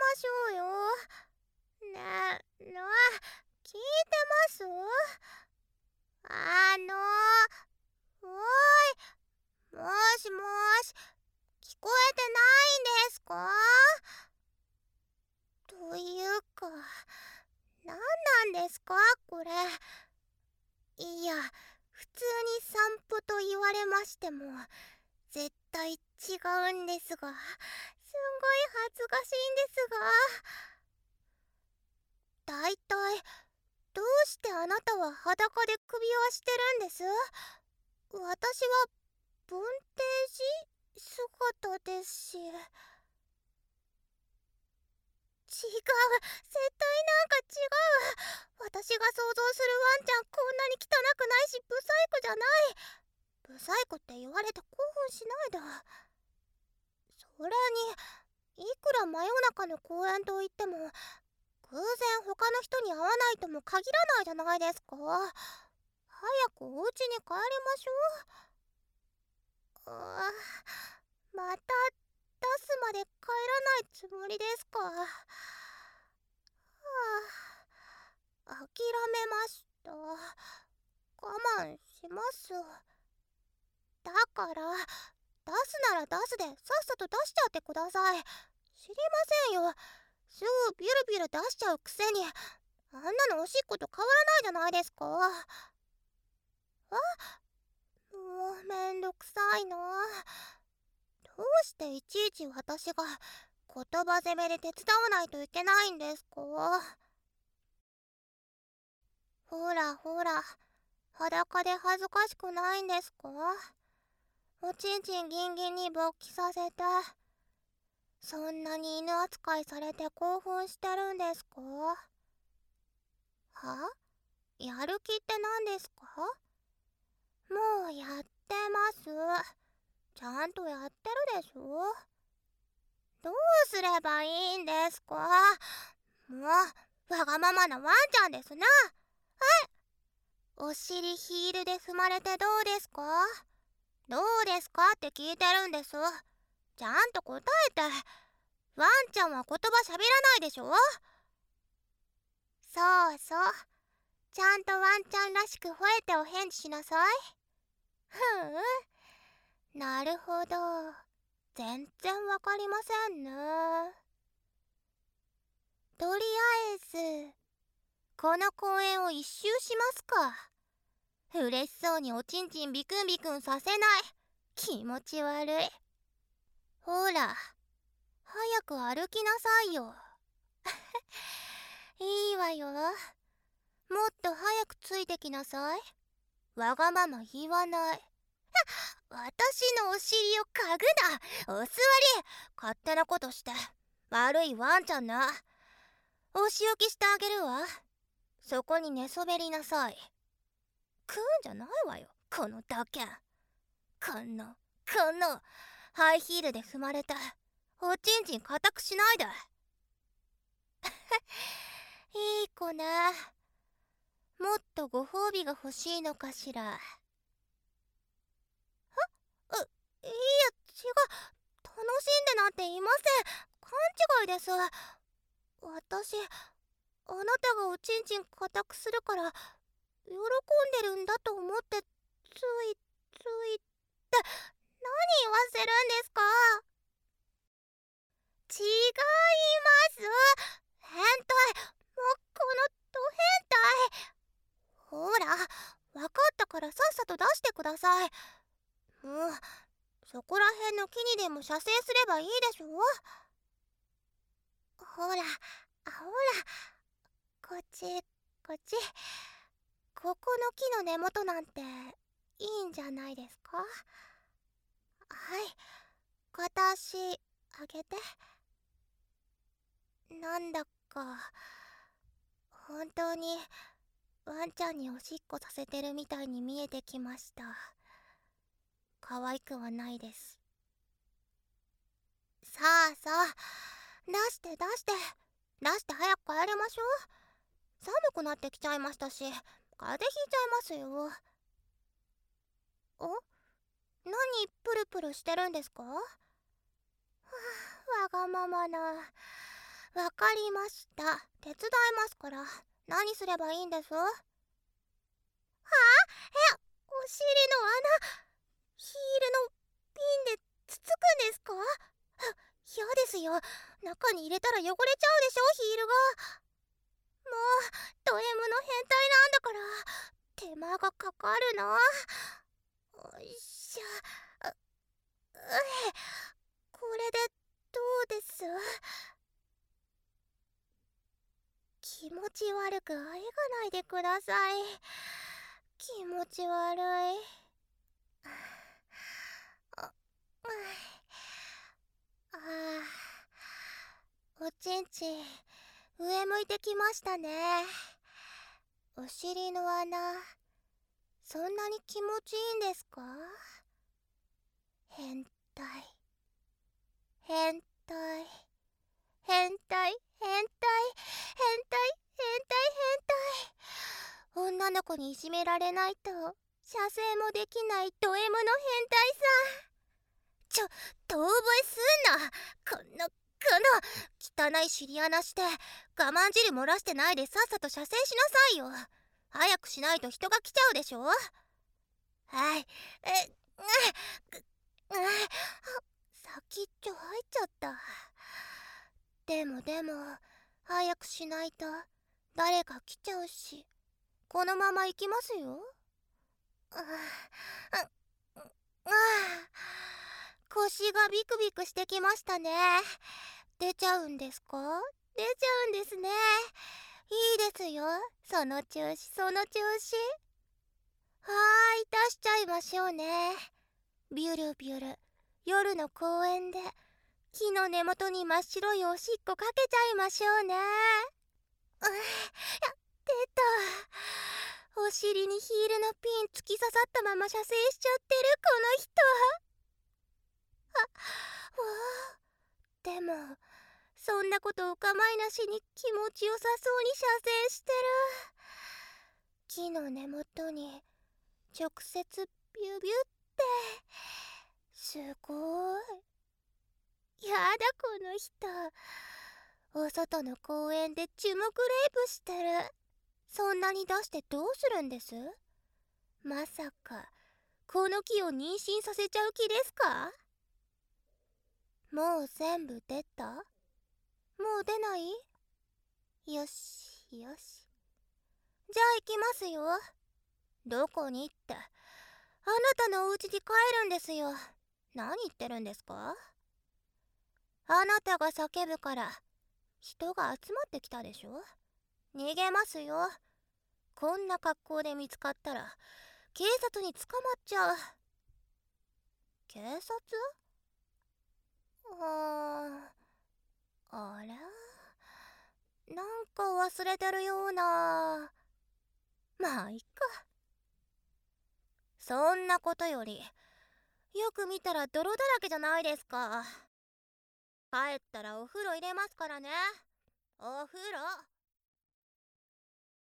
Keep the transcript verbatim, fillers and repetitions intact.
しょうよ。ねえ、ねえ、聞いてます？あのー、おーい、もしもし、聞こえてないんですか？というか、なんなんですかこれ。いや、普通に散歩と言われましても、絶対違うんですが、すんごい恥ずかしいんですが。だいたい、どうしてあなたは裸で首輪してるんです？私は、ボンテージ姿ですし。違う、絶対なんか違う。私が想像するワンちゃんこんなに汚くないし、ブサイクじゃない。ブサイクって言われて興奮しないで。それに、いくら真夜中の公園といっても、偶然他の人に会わないとも限らないじゃないですか。早くお家に帰りましょう。うーまた出すまで帰らないつもりですか。はあ、諦めました。我慢します。だから、出すなら出すでさっさと出しちゃってください。知りませんよ。すぐビュルビュル出しちゃうくせに、あんなのおしっこと変わらないじゃないですか。あ、もうめんどくさいな。どうしていちいち私が言葉攻めで手伝わないといけないんですか？ほらほら、裸で恥ずかしくないんですか？おちんちんギンギンに勃起させて、そんなに犬扱いされて興奮してるんですか？は？やる気って何ですか？もうやってます。ちゃんとやってるでしょ？どうすればいいんですか？もう、わがままなワンちゃんですな。お尻ヒールで踏まれてどうですか？どうですかって聞いてるんです。ちゃんと答えて。ワンちゃんは言葉喋らないでしょ？そうそう。ちゃんとワンちゃんらしく吠えてお返事しなさい。ふん、なるほど。全然わかりませんね。とりあえず、この公園を一周しますか。嬉しそうにおちんちんビクンビクンさせない。気持ち悪い。ほら、早く歩きなさいよ。いいわよ。もっと早くついてきなさい。わがまま言わない。私のお尻を嗅ぐな。お座り。勝手なことして。悪いワンちゃんな。お仕置きしてあげるわ。そこに寝そべりなさい。食うんじゃないわよ、このダケン。この、この、ハイヒールで踏まれて、おちんちん固くしないで。いい子ね。もっとご褒美が欲しいのかしら。う、いや、違う。楽しんでなんていません。勘違いです。私、あなたがおちんちん固くするから喜んでるんだと思ってついついって何言わせるんですか？違います。変態。もうこのド変態。ほら、分かったからさっさと出してください。もうそこら辺の木にでも射精すればいいでしょ。ほら、ほら、こっちこっち。ここの木の根元なんていいんじゃないですか？はい、片足上げて。なんだか本当にワンちゃんにおしっこさせてるみたいに見えてきました。可愛くはないです。さあさあ、出して出して出して早く帰りましょう。寒くなってきちゃいましたし、風邪ひいちゃいますよ。お、何プルプルしてるんですか？はあ、わがままな。 わかりました。手伝いますから。何すればいいんです？はあ？え、お尻の穴、ヒールのピンでつつくんですか？嫌ですよ。中に入れたら汚れちゃうでしょ、ヒールが。もうド M の変態なんだから手間がかかるの。おいしょ。う、うえ、これでどうです？気持ち悪くあえがないでください。気持ち悪い。あ、ああ、おちんちん上向いてきましたね。お尻の穴、そんなに気持ちいいんですか？変態変態変態変態変態変態変態。女の子にいじめられないと射精もできないド M の変態さん。ちょ、遠吠えすんな。このこの汚い尻穴して我慢汁漏らしてないでさっさと射精しなさいよ。早くしないと人が来ちゃうでしょ。はい、え、うう先っちょ入っちゃった。でもでも早くしないと誰か来ちゃうし、このまま行きますよ。ああ、腰がビクビクしてきましたね。出ちゃうんですか？出ちゃうんですね。いいですよ、その調子その調子。はーい、出しちゃいましょうね。ビュルビュル、夜の公園で木の根元に真っ白いおしっこかけちゃいましょうね。うっ、出た。お尻にヒールのピン突き刺さったまま射精しちゃってるこの人。あ、わあ、でもそんなことお構いなしに気持ちよさそうに射精してる。木の根元に直接ビュビュって、すごい。やだこの人。お外の公園で樹木レイプしてる。そんなに出してどうするんです？まさかこの木を妊娠させちゃう気ですか？もう全部出た？もう出ない？よしよし、じゃあ行きますよ。どこにって、あなたのお家に帰るんですよ。何言ってるんですか？あなたが叫ぶから人が集まってきたでしょ。逃げますよ。こんな格好で見つかったら警察に捕まっちゃう。警察？あー、あれ、なんか忘れてるような。まあいっか。そんなことよりよく見たら泥だらけじゃないですか。帰ったらお風呂入れますからね。お風呂。